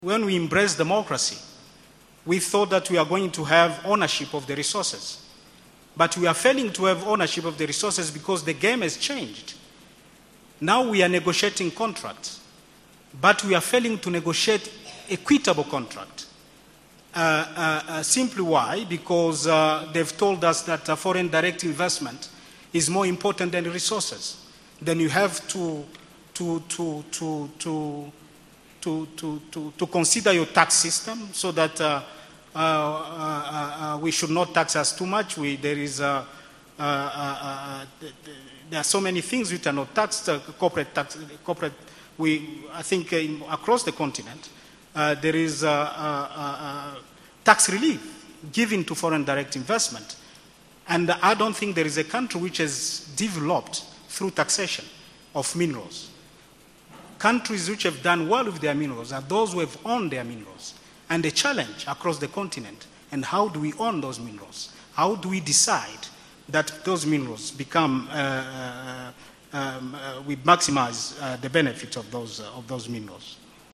When we embraced democracy, we thought that we are going to have ownership of the resources. But we are failing to have ownership of the resources because the game has changed. Now we are negotiating contracts, but we are failing to negotiate equitable contract. Simply why? Because they've told us that foreign direct investment is more important than resources. Then you have to consider your tax system so that we should not tax us too much. There are so many things which are not taxed. Corporate tax. I think across the continent there is tax relief given to foreign direct investment, and I don't think there is a country which has developed through taxation of minerals. Countries which have done well with their minerals are those who have owned their minerals. And the challenge across the continent, and how do we own those minerals? How do we decide that those minerals become, we maximize the benefit of those minerals?